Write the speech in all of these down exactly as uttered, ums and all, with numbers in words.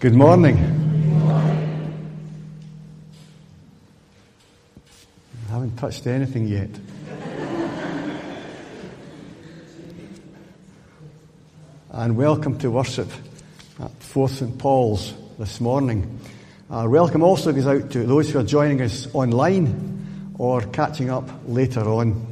Good morning. I haven't touched anything yet. And welcome to worship at Fourth Saint Paul's this morning. Our welcome also goes out to those who are joining us online or catching up later on.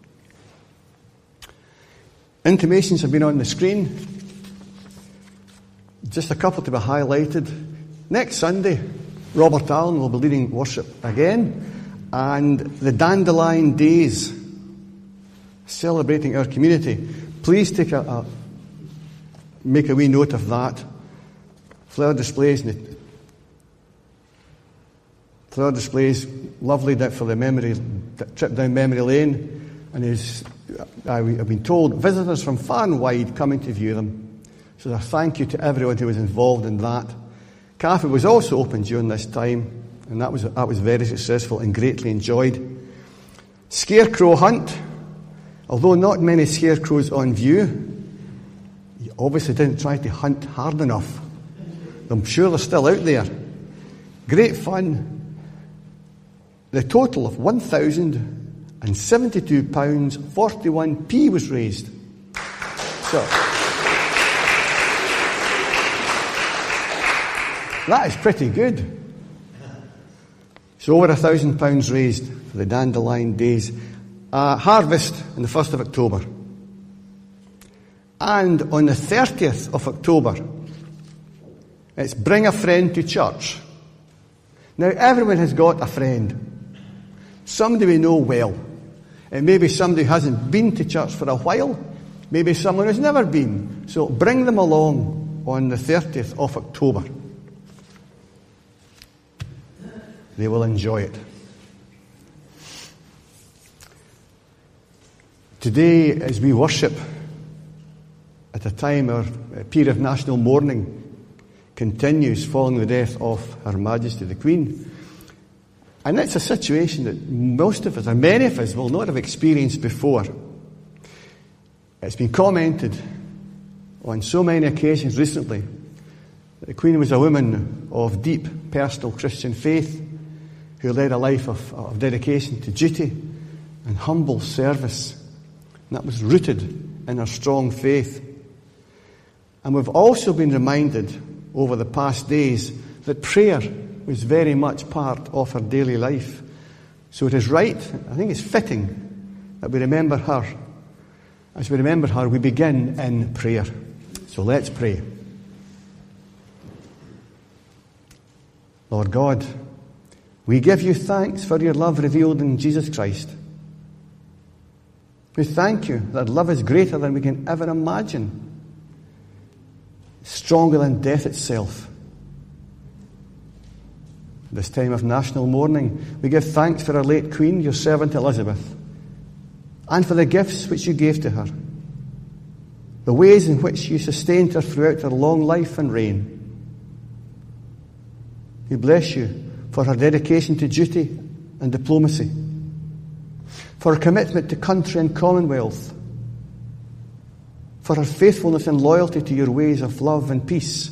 Intimations have been on the screen. Just a couple to be highlighted. Next Sunday, Robert Allen will be leading worship again, and the Dandelion Days, celebrating our community. Please take a, a make a wee note of that. Flower displays, flower displays, lovely for the memory trip down memory lane, and is I've been told visitors from far and wide coming to view them. So a thank you to everyone who was involved in that. Cafe was also open during this time, and that was that was very successful and greatly enjoyed. Scarecrow hunt, although not many scarecrows on view, you obviously didn't try to hunt hard enough. I'm sure they're still out there. Great fun. The total of one thousand seventy-two pounds forty-one p was raised. So that is pretty good. So over a thousand pounds raised for the Dandelion Days. Uh, harvest on the first of October. And on the thirtieth of October, it's Bring a Friend to Church. Now everyone has got a friend. Somebody we know well. It may be somebody who hasn't been to church for a while. Maybe someone who's never been. So bring them along on the thirtieth of October. They will enjoy it. Today, as we worship, at a time our period of national mourning continues following the death of Her Majesty the Queen. And it's a situation that most of us, or many of us, will not have experienced before. It's been commented on so many occasions recently that the Queen was a woman of deep personal Christian faith, who led a life of, of dedication to duty and humble service. And that was rooted in her strong faith. And we've also been reminded over the past days that prayer was very much part of her daily life. So it is right, I think it's fitting, that we remember her. As we remember her, we begin in prayer. So let's pray. Lord God, we give you thanks for your love revealed in Jesus Christ. We thank you that love is greater than we can ever imagine, stronger than death itself. This time of national mourning, we give thanks for our late Queen, your servant Elizabeth, and for the gifts which you gave to her, the ways in which you sustained her throughout her long life and reign. We bless you for her dedication to duty and diplomacy, for her commitment to country and commonwealth, for her faithfulness and loyalty to your ways of love and peace.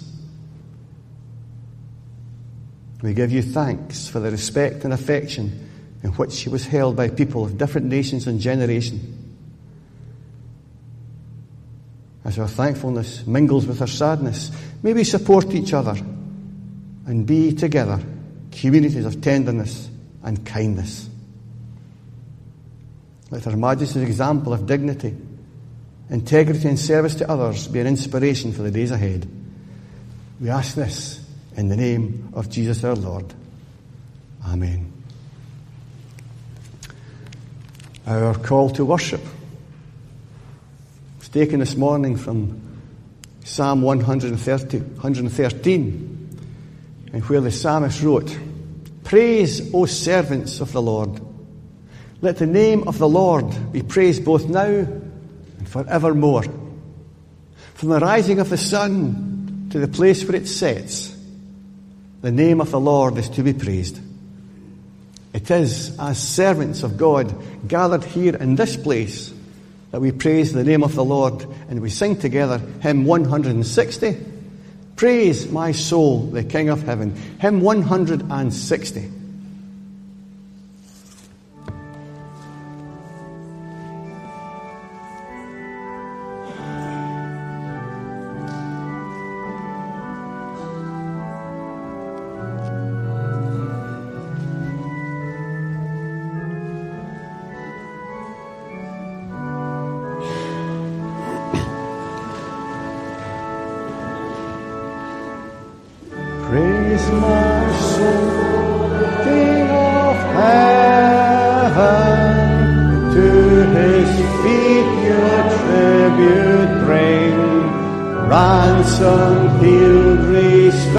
We give you thanks for the respect and affection in which she was held by people of different nations and generations. As our thankfulness mingles with our sadness, may we support each other and be together communities of tenderness and kindness. Let Her Majesty's example of dignity, integrity and service to others be an inspiration for the days ahead. We ask this in the name of Jesus our Lord. Amen. Our call to worship is taken this morning from Psalm one thirty, one thirteen, and where the psalmist wrote, "Praise, O servants of the Lord. Let the name of the Lord be praised both now and forevermore. From the rising of the sun to the place where it sets, the name of the Lord is to be praised." It is as servants of God gathered here in this place that we praise the name of the Lord, and we sing together hymn one hundred sixty, Praise my soul, the King of heaven. Hymn one hundred sixty. Praise my soul, King of heaven, to his feet your tribute bring, ransom, healed, restored.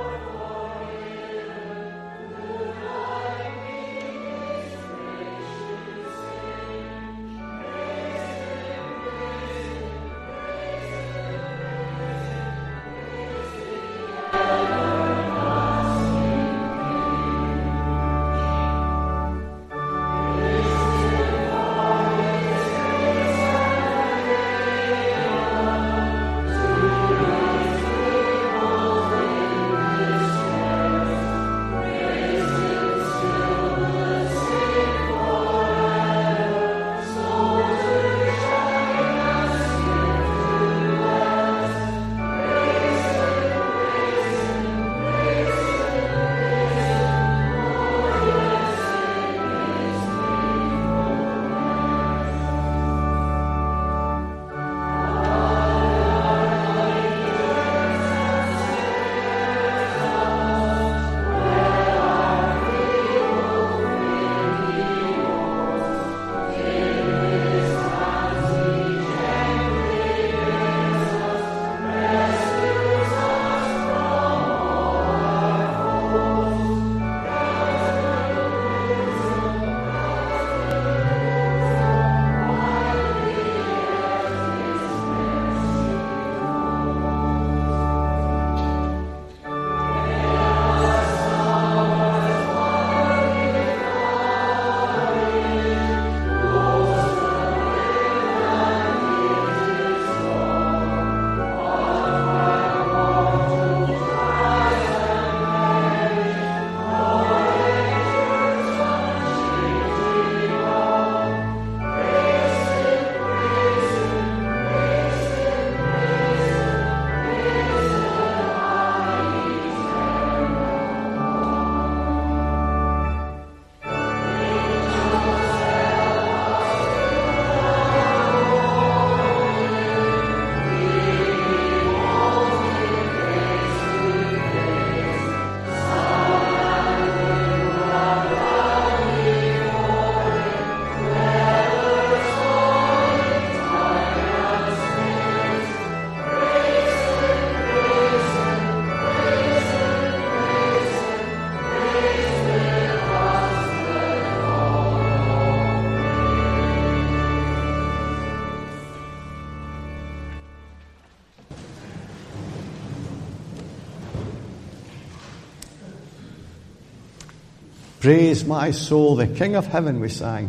Praise my soul, the King of heaven, we sang.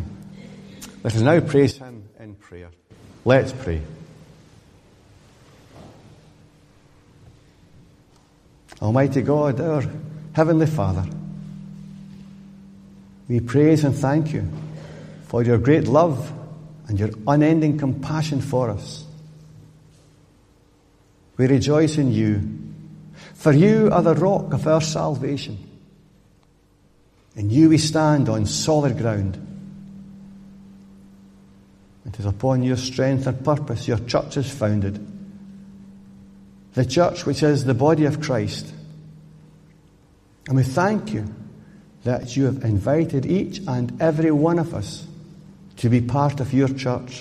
Let us now praise him in prayer. Let's pray. Almighty God, our Heavenly Father, we praise and thank you for your great love and your unending compassion for us. We rejoice in you, for you are the rock of our salvation. In you we stand on solid ground. It is upon your strength and purpose your church is founded. The church which is the body of Christ. And we thank you that you have invited each and every one of us to be part of your church.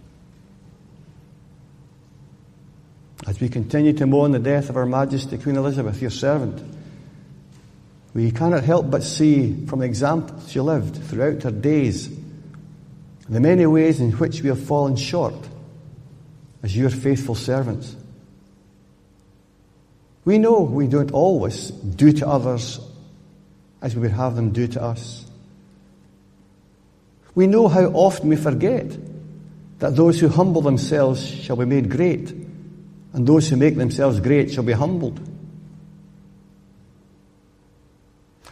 As we continue to mourn the death of Her Majesty Queen Elizabeth, your servant, we cannot help but see from the examples she lived throughout her days the many ways in which we have fallen short as your faithful servants. We know we don't always do to others as we would have them do to us. We know how often we forget that those who humble themselves shall be made great, and those who make themselves great shall be humbled.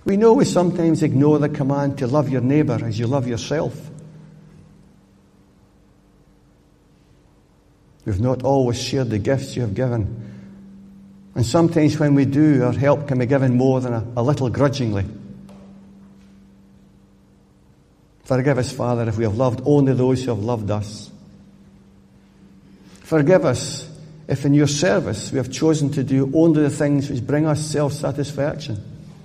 We know we sometimes ignore the command to love your neighbour as you love yourself. We've not always shared the gifts you have given. And sometimes when we do, our help can be given more than a, a little grudgingly. Forgive us, Father, if we have loved only those who have loved us. Forgive us if in your service we have chosen to do only the things which bring us self-satisfaction.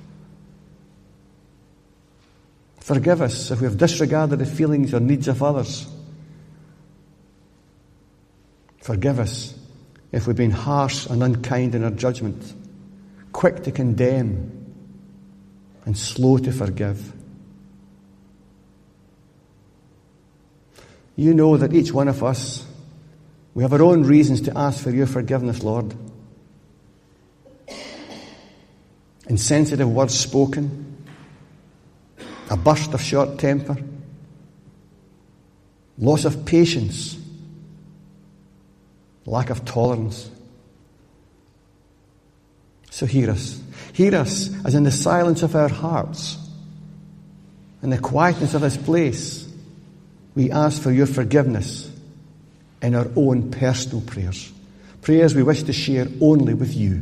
Forgive us if we have disregarded the feelings or needs of others. Forgive us if we've been harsh and unkind in our judgment, quick to condemn and slow to forgive. You know that each one of us, we have our own reasons to ask for your forgiveness, Lord. Insensitive words spoken, a burst of short temper, loss of patience, lack of tolerance. So hear us. Hear us as in the silence of our hearts, in the quietness of this place, we ask for your forgiveness in our own personal prayers. Prayers we wish to share only with you.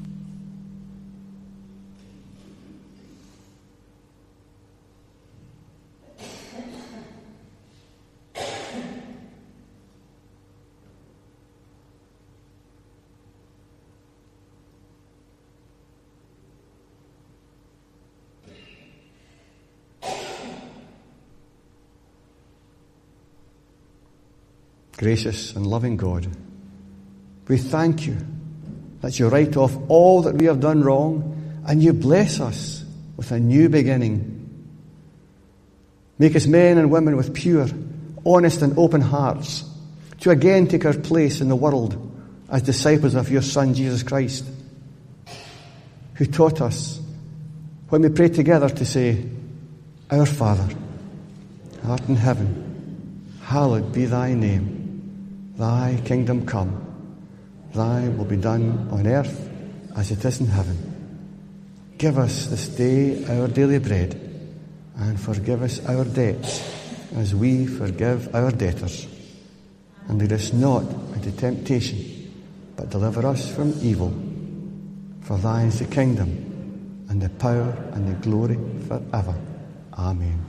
Gracious and loving God, we thank you that you write off all that we have done wrong and you bless us with a new beginning. Make us men and women with pure, honest and open hearts to again take our place in the world as disciples of your Son, Jesus Christ, who taught us when we pray together to say, Our Father, art in heaven, hallowed be thy name. Thy kingdom come, thy will be done on earth as it is in heaven. Give us this day our daily bread, and forgive us our debts as we forgive our debtors. And lead us not into temptation, but deliver us from evil. For thine is the kingdom, and the power, and the glory forever. Amen.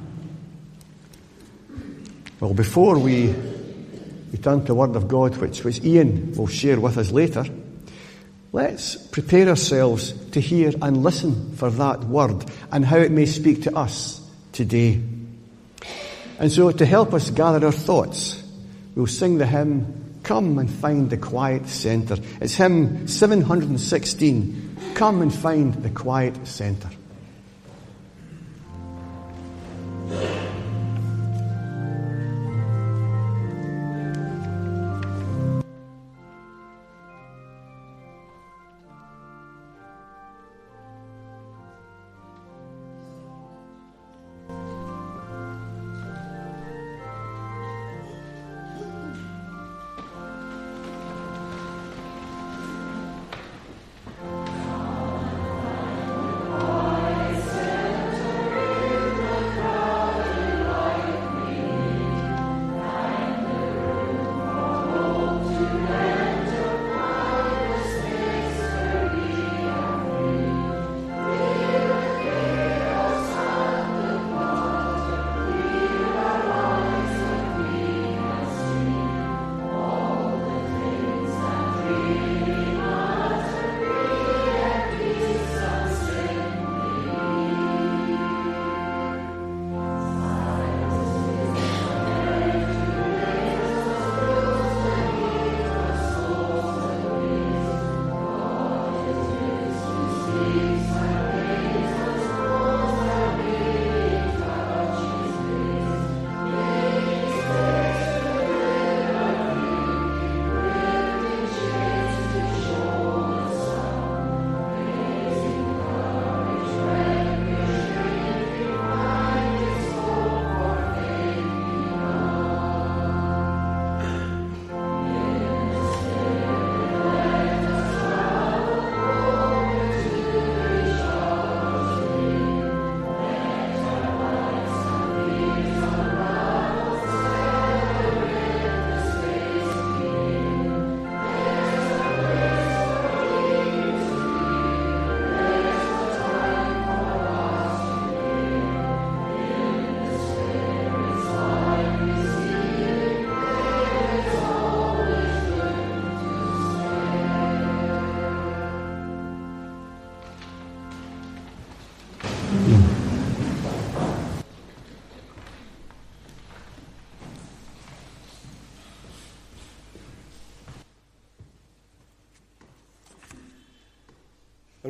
Well, before we We turn to the Word of God, which, which Ian will share with us later. Let's prepare ourselves to hear and listen for that Word and how it may speak to us today. And so to help us gather our thoughts, we'll sing the hymn, Come and Find the Quiet Centre. It's hymn seven hundred sixteen, Come and Find the Quiet Centre. Oh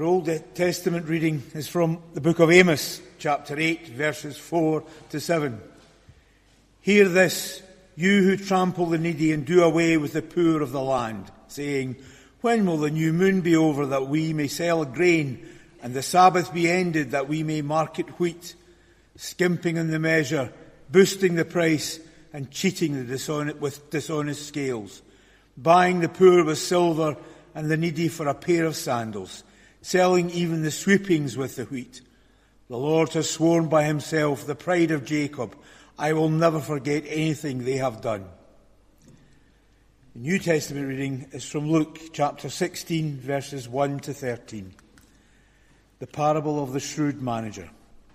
Our Old Testament reading is from the book of Amos, chapter eight, verses four to seven. Hear this, you who trample the needy and do away with the poor of the land, saying, when will the new moon be over that we may sell grain, and the Sabbath be ended that we may market wheat, skimping in the measure, boosting the price, and cheating the dishonest with dishonest scales, buying the poor with silver and the needy for a pair of sandals, selling even the sweepings with the wheat. The Lord has sworn by himself, the pride of Jacob, I will never forget anything they have done. The New Testament reading is from Luke chapter sixteen, verses one to thirteen. The parable of the shrewd manager.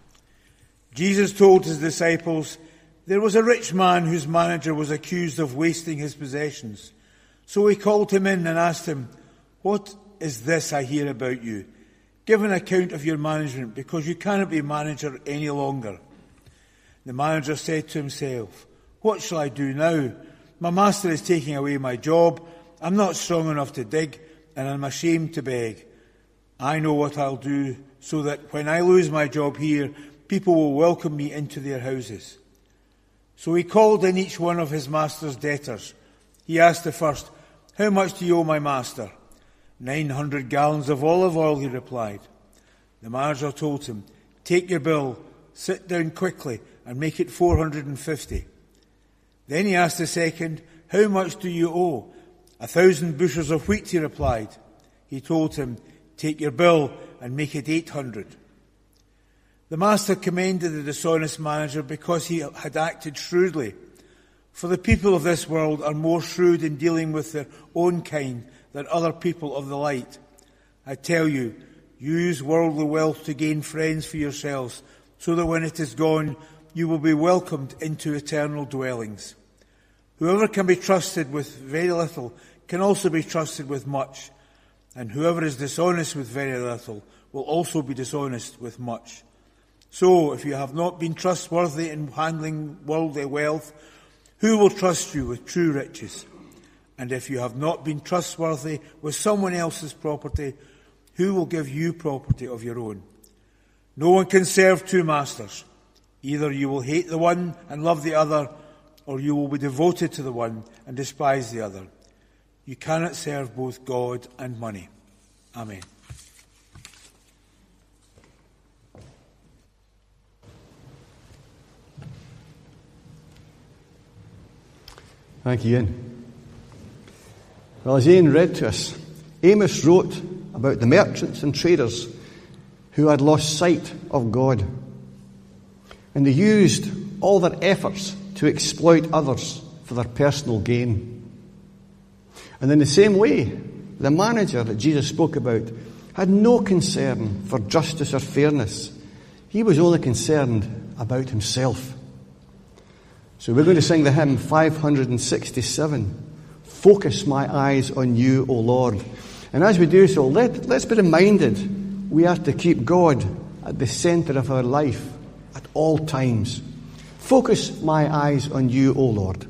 Jesus told his disciples, there was a rich man whose manager was accused of wasting his possessions. So he called him in and asked him, what is this I hear about you? Give an account of your management, because you cannot be manager any longer. The manager said to himself, what shall I do now? My master is taking away my job. I'm not strong enough to dig, and I'm ashamed to beg. I know what I'll do, so that when I lose my job here, people will welcome me into their houses. So he called in each one of his master's debtors. He asked the first, how much do you owe my master? Nine hundred gallons of olive oil, he replied. The manager told him, take your bill, sit down quickly, and make it four hundred and fifty. Then he asked the second, how much do you owe? A thousand bushels of wheat, he replied. He told him, take your bill and make it eight hundred. The master commended the dishonest manager because he had acted shrewdly. For the people of this world are more shrewd in dealing with their own kind than other people of the light. I tell you, use worldly wealth to gain friends for yourselves, so that when it is gone, you will be welcomed into eternal dwellings. Whoever can be trusted with very little can also be trusted with much, and whoever is dishonest with very little will also be dishonest with much. So, if you have not been trustworthy in handling worldly wealth, who will trust you with true riches? And if you have not been trustworthy with someone else's property, who will give you property of your own? No one can serve two masters. Either you will hate the one and love the other, or you will be devoted to the one and despise the other. You cannot serve both God and money. Amen. Thank you, Ian. Well, as Ian read to us, Amos wrote about the merchants and traders who had lost sight of God. And they used all their efforts to exploit others for their personal gain. And in the same way, the manager that Jesus spoke about had no concern for justice or fairness. He was only concerned about himself. So we're going to sing the hymn five hundred sixty-seven, Focus My Eyes on You, O Lord. And as we do so, let, let's be reminded we are to keep God at the centre of our life at all times. Focus my eyes on you, O Lord.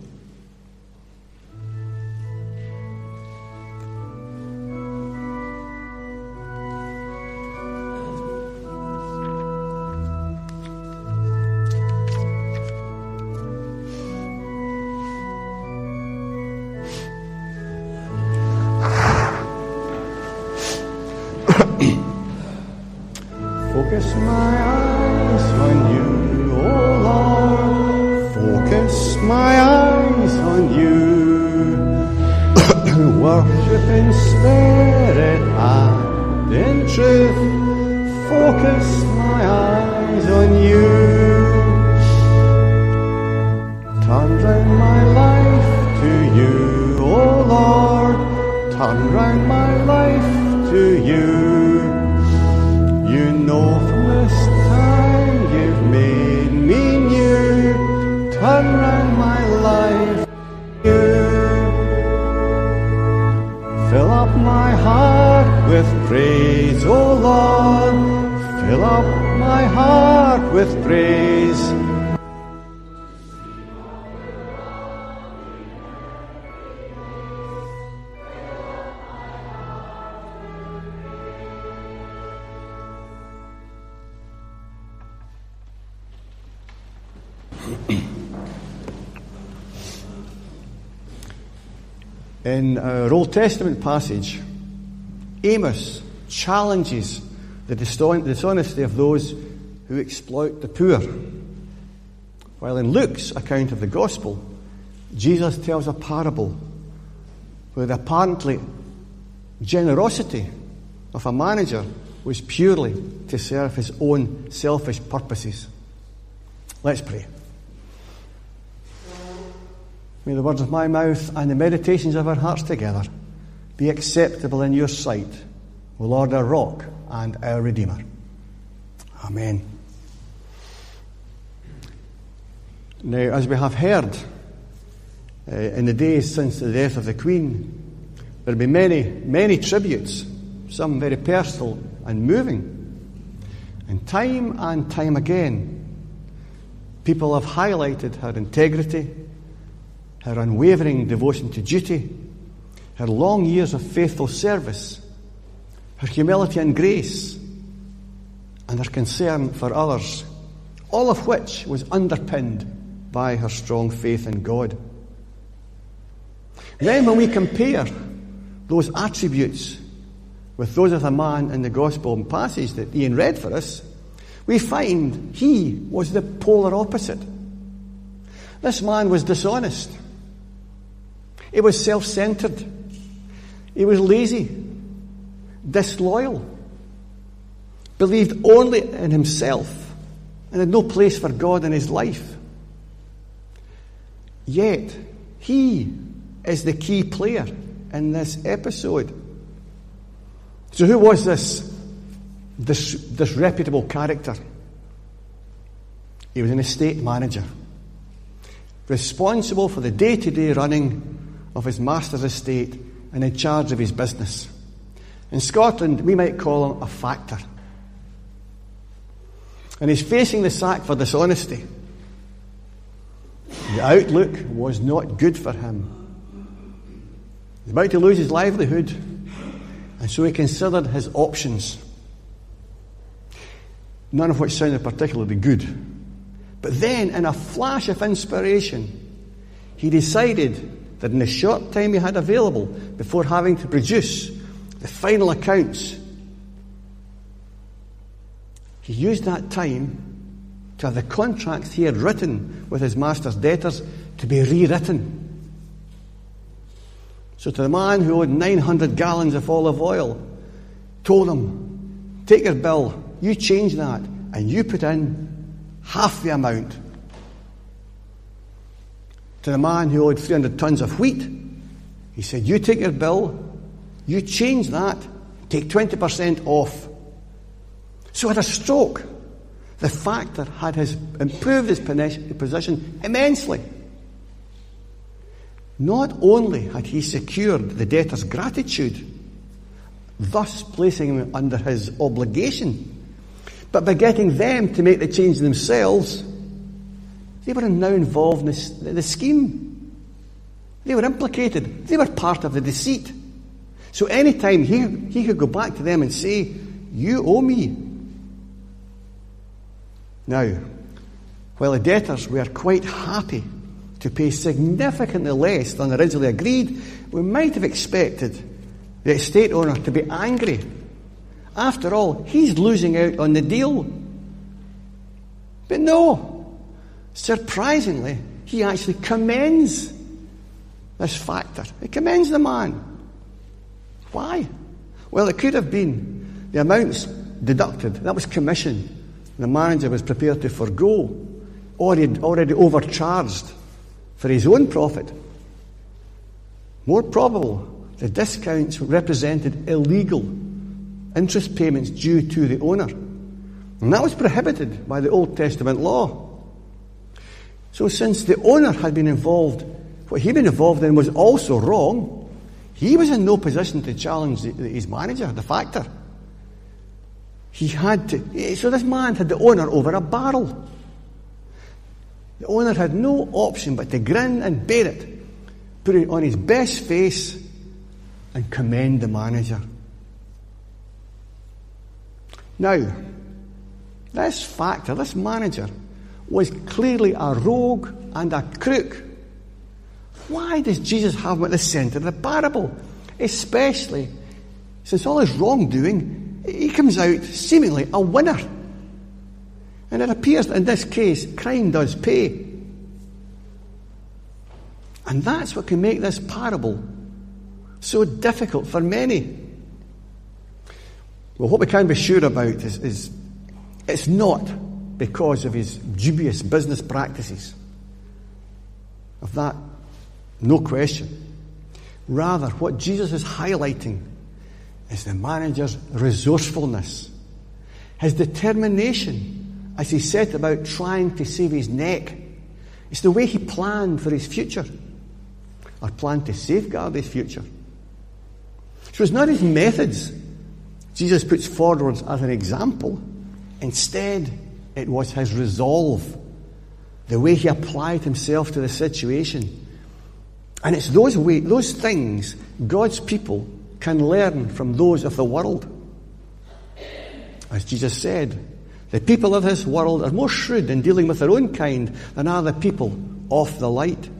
Focus my eyes on you, O Lord. Focus my eyes on you. Worship in spirit and in truth. Focus my eyes on you. Turn round my life to you, O Lord. Turn round my life to you. You know from this time you've made me new. Turn round my life to you. Fill up my heart with praise, O Lord. Fill up my heart with praise. In our Old Testament passage, Amos challenges the dishonesty of those who exploit the poor. While in Luke's account of the gospel, Jesus tells a parable where the apparently generosity of a manager was purely to serve his own selfish purposes. Let's pray. May the words of my mouth and the meditations of our hearts together be acceptable in your sight, O Lord, our rock and our Redeemer. Amen. Now, as we have heard, uh, in the days since the death of the Queen, there have been many, many tributes, some very personal and moving. And time and time again, people have highlighted her integrity, her unwavering devotion to duty, her long years of faithful service, her humility and grace, and her concern for others, all of which was underpinned by her strong faith in God. Then when we compare those attributes with those of the man in the Gospel passage that Ian read for us, we find he was the polar opposite. This man was dishonest. He was self-centered. He was lazy, disloyal, believed only in himself, and had no place for God in his life. Yet, he is the key player in this episode. So who was this, this disreputable character? He was an estate manager, responsible for the day-to-day running of his master's estate and in charge of his business. In Scotland, we might call him a factor. And he's facing the sack for dishonesty. The outlook was not good for him. He's about to lose his livelihood, and so he considered his options, none of which sounded particularly good. But then, in a flash of inspiration, he decided that in the short time he had available before having to produce the final accounts, he used that time to have the contracts he had written with his master's debtors to be rewritten. So to the man who owed nine hundred gallons of olive oil, told him, take your bill, you change that, and you put in half the amount. To the man who owed three hundred tons of wheat, he said, you take your bill, you change that, take twenty percent off. So at a stroke, the factor had his, improved his position immensely. Not only had he secured the debtor's gratitude, thus placing him under his obligation, but by getting them to make the change themselves, they were now involved in the, the scheme. They were implicated. They were part of the deceit. So any time he, he could go back to them and say, you owe me. Now, while the debtors were quite happy to pay significantly less than originally agreed, we might have expected the estate owner to be angry. After all, he's losing out on the deal. But no, surprisingly, he actually commends this factor. He commends the man. Why? Well, it could have been the amounts deducted. That was commission. The manager was prepared to forgo, or he'd already overcharged for his own profit. More probable, the discounts represented illegal interest payments due to the owner. And that was prohibited by the Old Testament law. So since the owner had been involved, what he'd been involved in was also wrong, he was in no position to challenge the, his manager, the factor. He had to, so this man had the owner over a barrel. The owner had no option but to grin and bear it, put it on his best face, and commend the manager. Now, this factor, this manager, was clearly a rogue and a crook. Why does Jesus have him at the centre of the parable? Especially since all his wrongdoing, he comes out seemingly a winner. And it appears that in this case, crime does pay. And that's what can make this parable so difficult for many. Well, what we can be sure about is, is it's not because of his dubious business practices. Of that, no question. Rather, what Jesus is highlighting is the manager's resourcefulness, his determination as he set about trying to save his neck. It's the way he planned for his future, or planned to safeguard his future. So it's not his methods Jesus puts forward as an example. Instead, it was his resolve, the way he applied himself to the situation. And it's those way, those things God's people can learn from those of the world. As Jesus said, the people of this world are more shrewd in dealing with their own kind than are the people of the light.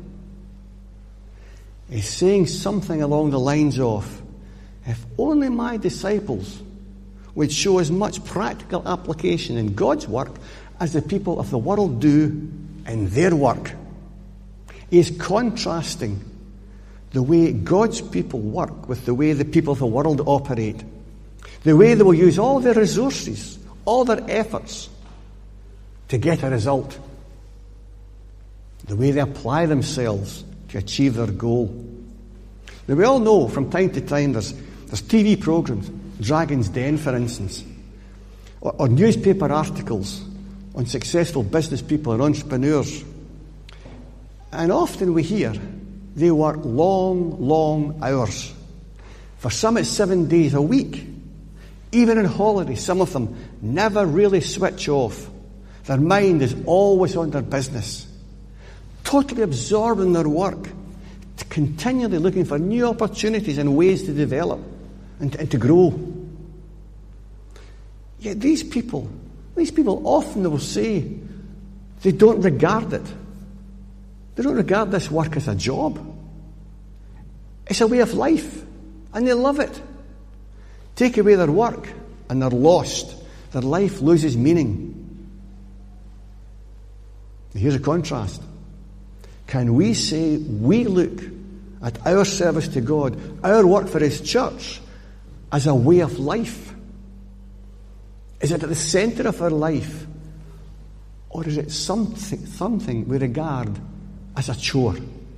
He's saying something along the lines of, if only my disciples would show as much practical application in God's work as the people of the world do in their work. He is contrasting the way God's people work with the way the people of the world operate. The way they will use all their resources, all their efforts to get a result. The way they apply themselves to achieve their goal. Now, we all know from time to time there's, there's T V programs, Dragon's Den, for instance, or, or newspaper articles on successful business people and entrepreneurs. And often we hear they work long, long hours. For some it's seven days a week. Even on holiday, some of them never really switch off. Their mind is always on their business. Totally absorbed in their work, continually looking for new opportunities and ways to develop and to, and to grow. Yet these people, these people often will say they don't regard it. They don't regard this work as a job. It's a way of life, and they love it. Take away their work, and they're lost. Their life loses meaning. Here's a contrast. Can we say we look at our service to God, our work for His church, as a way of life? Is it at the centre of our life? Or is it something, something we regard as a chore?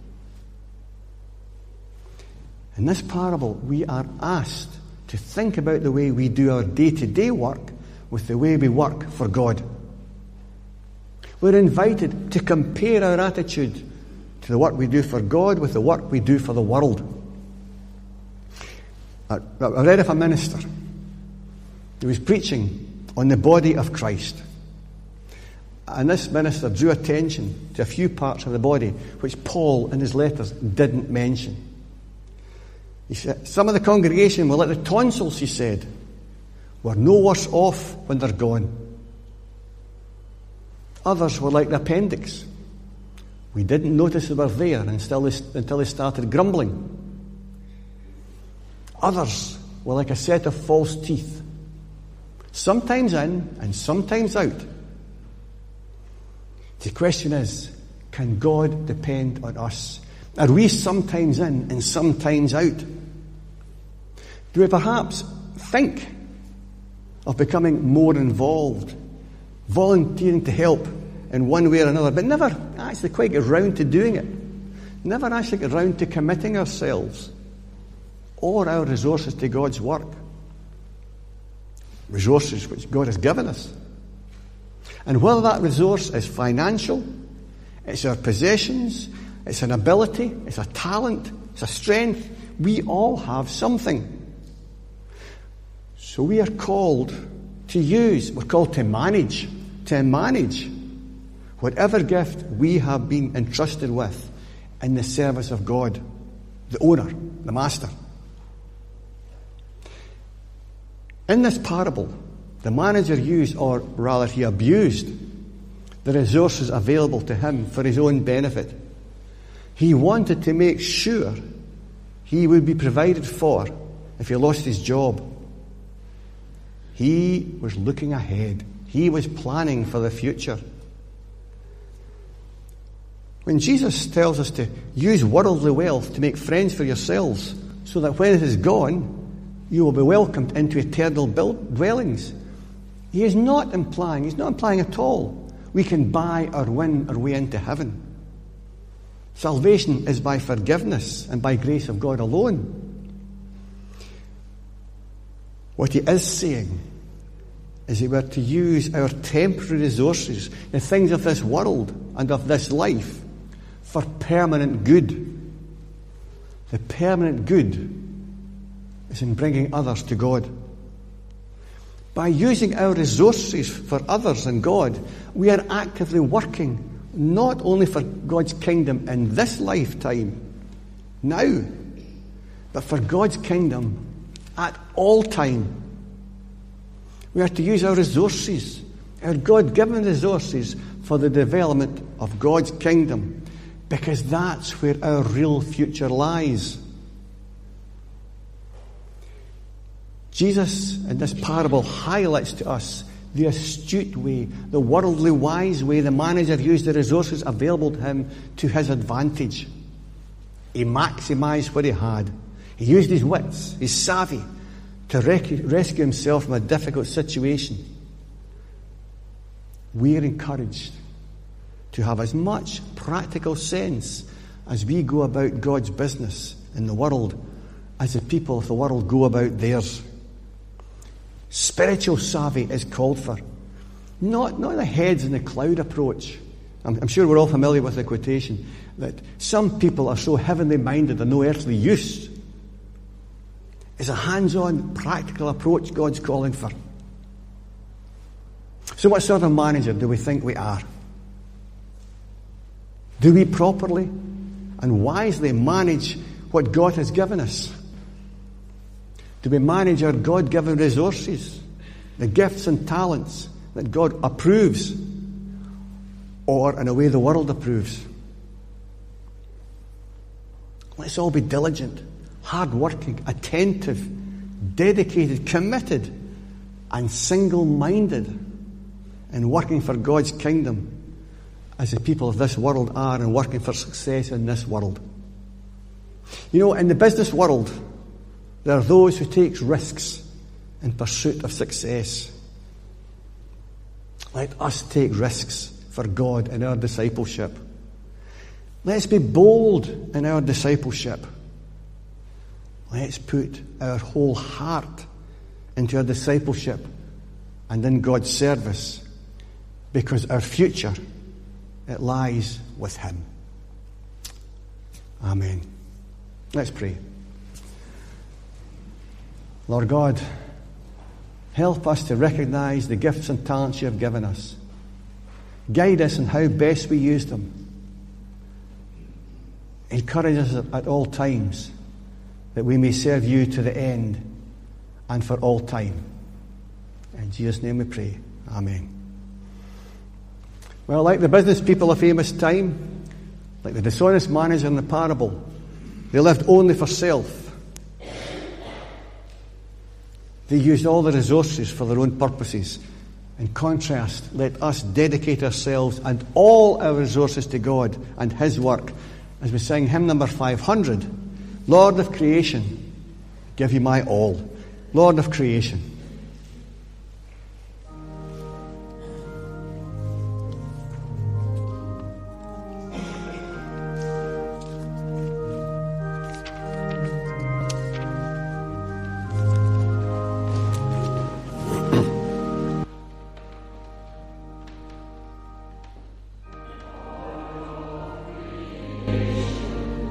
In this parable, we are asked to think about the way we do our day-to-day work with the way we work for God. We're invited to compare our attitude to the work we do for God with the work we do for the world. I read of a minister who was preaching on the body of Christ. And this minister drew attention to a few parts of the body which Paul in his letters didn't mention. He said, some of the congregation were like the tonsils, he said, were no worse off when they're gone. Others were like the appendix. We didn't notice they were there until they, until they started grumbling. Others were like a set of false teeth, sometimes in and sometimes out. The question is, can God depend on us? Are we sometimes in and sometimes out? Do we perhaps think of becoming more involved, volunteering to help in one way or another, but never actually quite get round to doing it? Never actually get round to committing ourselves or our resources to God's work? Resources which God has given us. And whether that resource is financial, it's our possessions, it's an ability, it's a talent, it's a strength, we all have something. So we are called to use, we're called to manage, to manage whatever gift we have been entrusted with in the service of God, the owner, the master. In this parable, the manager used, or rather he abused, the resources available to him for his own benefit. He wanted to make sure he would be provided for if he lost his job. He was looking ahead. He was planning for the future. When Jesus tells us to use worldly wealth to make friends for yourselves, so that when it is gone, you will be welcomed into eternal dwellings, he is not implying, he's not implying at all, we can buy or win our way into heaven. Salvation is by forgiveness and by grace of God alone. What he is saying is that we are to use our temporary resources, the things of this world and of this life, for permanent good. The permanent good is in bringing others to God. By using our resources for others and God, we are actively working not only for God's kingdom in this lifetime, now, but for God's kingdom at all time. We are to use our resources, our God-given resources, for the development of God's kingdom, because that's where our real future lies. Jesus, in this parable, highlights to us the astute way, the worldly wise way the manager used the resources available to him to his advantage. He maximised what he had. He used his wits, his savvy, to rec- rescue himself from a difficult situation. We are encouraged to have as much practical sense as we go about God's business in the world as the people of the world go about theirs. Spiritual savvy is called for. Not, not the heads in the cloud approach. I'm, I'm sure we're all familiar with the quotation that some people are so heavenly minded they're no earthly use. It's a hands-on, practical approach God's calling for. So what sort of manager do we think we are? Do we properly and wisely manage what God has given us? Do we manage our God-given resources, the gifts and talents that God approves, or in a way the world approves? Let's all be diligent, hard-working, attentive, dedicated, committed, and single-minded in working for God's kingdom as the people of this world are, and working for success in this world. You know, in the business world, there are those who take risks in pursuit of success. Let us take risks for God in our discipleship. Let's be bold in our discipleship. Let's put our whole heart into our discipleship and in God's service, because our future, it lies with Him. Amen. Let's pray. Lord God, help us to recognize the gifts and talents You have given us. Guide us in how best we use them. Encourage us at all times that we may serve You to the end and for all time. In Jesus' name we pray. Amen. Well, like the business people of Amos' time, like the dishonest manager in the parable, they lived only for self. They used all the resources for their own purposes. In contrast, let us dedicate ourselves and all our resources to God and His work as we sing hymn number five hundred, Lord of creation, give You my all. Lord of creation.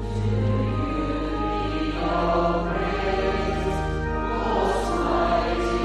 Praise, most mighty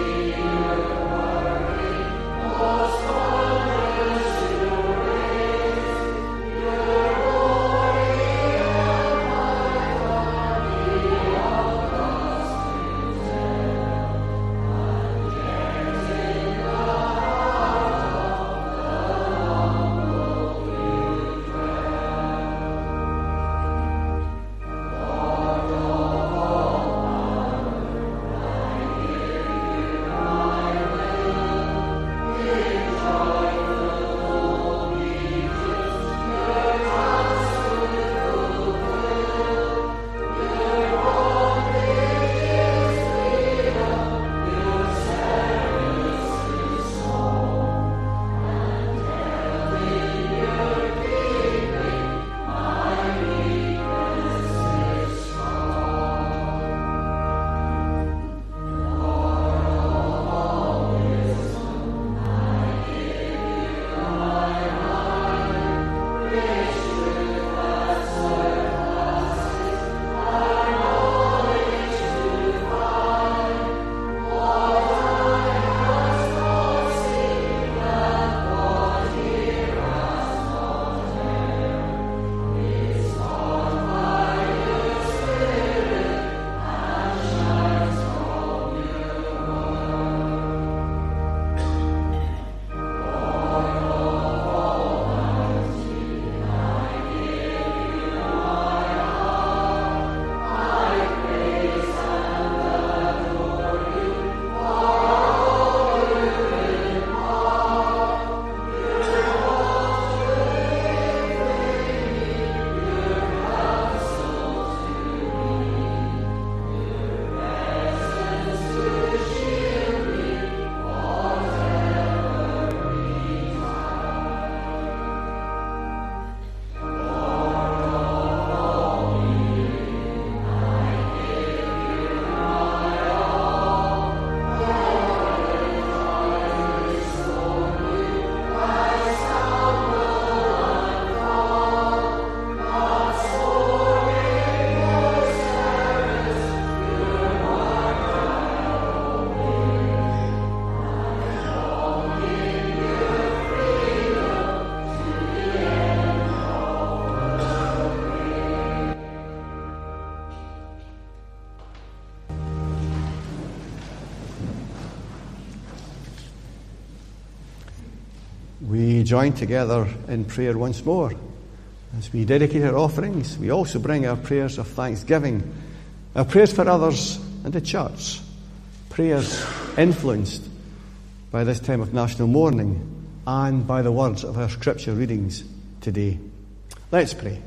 join together in prayer once more. As we dedicate our offerings, we also bring our prayers of thanksgiving, our prayers for others and the church, prayers influenced by this time of national mourning and by the words of our scripture readings today. Let's pray.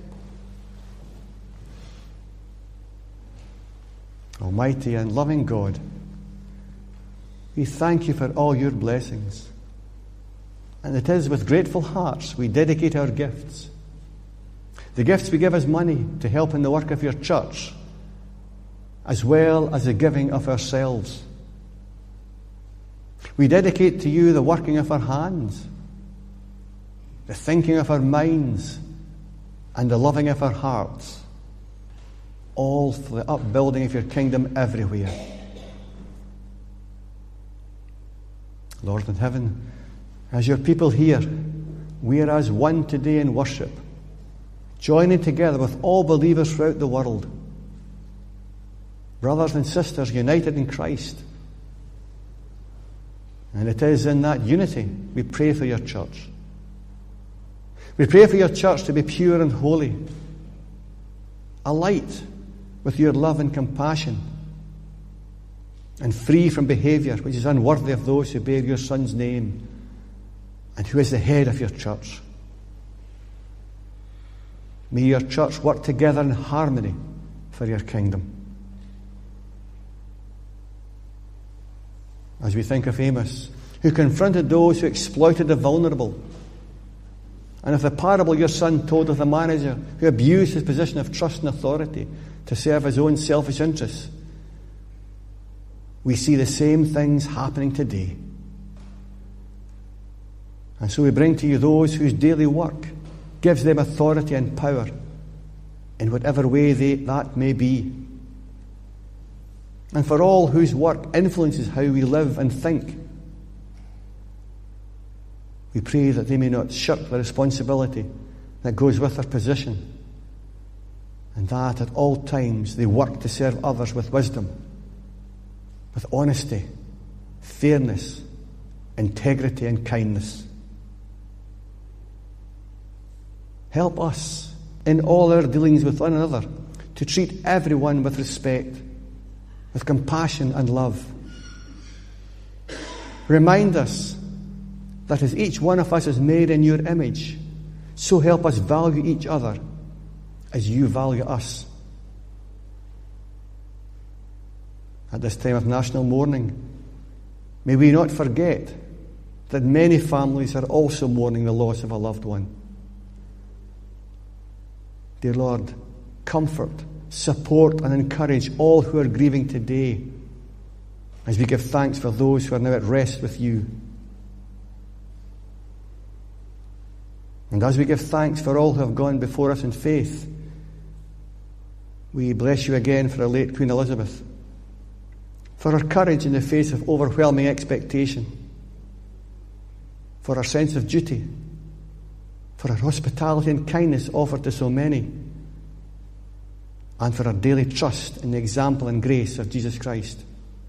Almighty and loving God, we thank you for all your blessings. And it is with grateful hearts we dedicate our gifts. The gifts we give as money to help in the work of your church, as well as the giving of ourselves. We dedicate to you the working of our hands, the thinking of our minds, and the loving of our hearts, all for the upbuilding of your kingdom everywhere. Lord in heaven, as your people here, we are as one today in worship, joining together with all believers throughout the world, brothers and sisters united in Christ. And it is in that unity we pray for your church. We pray for your church to be pure and holy, alight with your love and compassion, and free from behaviour which is unworthy of those who bear your Son's name and who is the head of your church. May your church work together in harmony for your kingdom. As we think of Amos, who confronted those who exploited the vulnerable, and of the parable your son told of the manager who abused his position of trust and authority to serve his own selfish interests, we see the same things happening today. And so we bring to you those whose daily work gives them authority and power in whatever way they, that may be. And for all whose work influences how we live and think, we pray that they may not shirk the responsibility that goes with their position, and that at all times they work to serve others with wisdom, with honesty, fairness, integrity, and kindness. Help us in all our dealings with one another to treat everyone with respect, with compassion and love. Remind us that as each one of us is made in your image, so help us value each other as you value us. At this time of national mourning, may we not forget that many families are also mourning the loss of a loved one. Dear Lord, comfort, support and encourage all who are grieving today as we give thanks for those who are now at rest with you. And as we give thanks for all who have gone before us in faith, we bless you again for our late Queen Elizabeth, for her courage in the face of overwhelming expectation, for her sense of duty, for her hospitality and kindness offered to so many, and for her daily trust in the example and grace of Jesus Christ.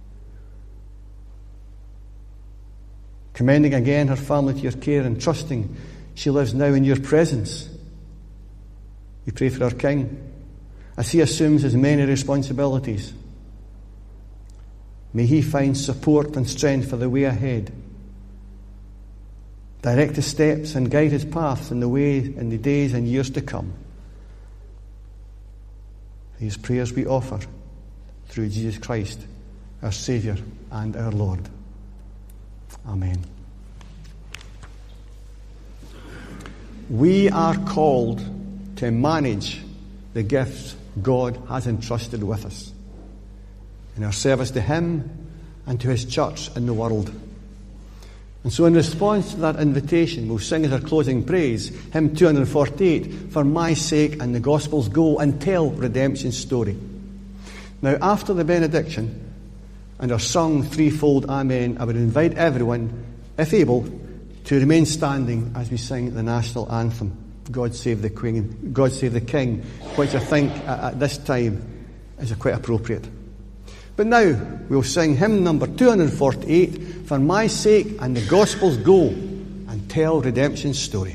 Commending again her family to your care and trusting she lives now in your presence, we pray for our King as he assumes his many responsibilities. May he find support and strength for the way ahead. Direct his steps and guide his paths in the way in the days and years to come. These prayers we offer through Jesus Christ, our Saviour and our Lord. Amen. We are called to manage the gifts God has entrusted with us in our service to him and to his church in the world. And so in response to that invitation, we'll sing as our closing praise, hymn two forty-eight, For My Sake and the Gospel's Go and Tell Redemption's Story. Now, after the benediction and our sung threefold Amen, I would invite everyone, if able, to remain standing as we sing the national anthem, God Save the Queen, God Save the King, which I think at, at this time is quite appropriate. But now we'll sing hymn number two forty-eight, For My Sake and the Gospel's Go and tell redemption's story.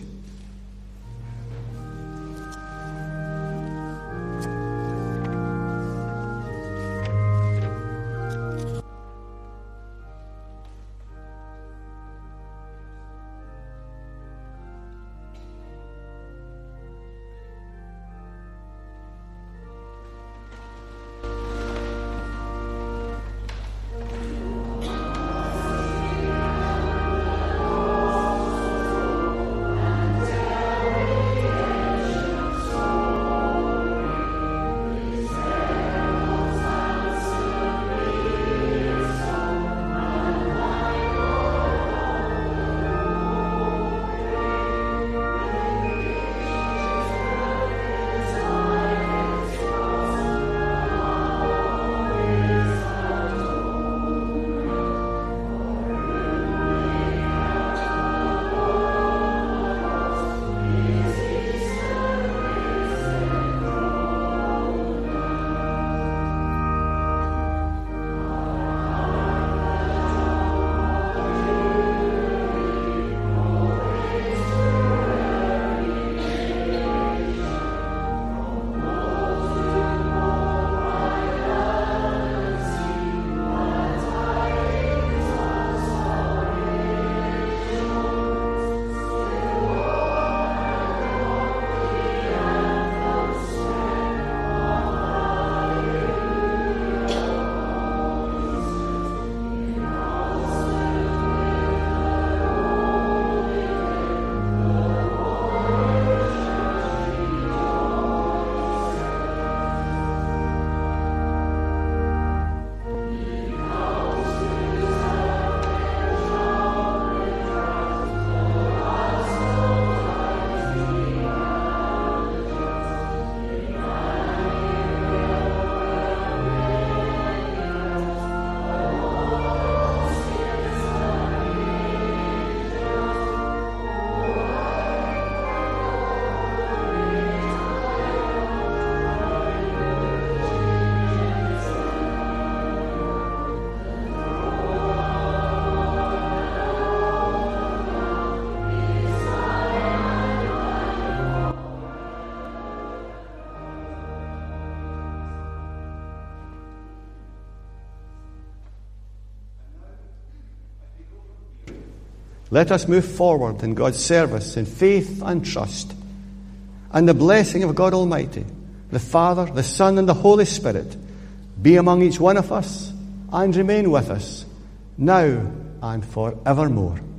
Let us move forward in God's service in faith and trust. And the blessing of God Almighty, the Father, the Son, and the Holy Spirit be among each one of us and remain with us now and forevermore.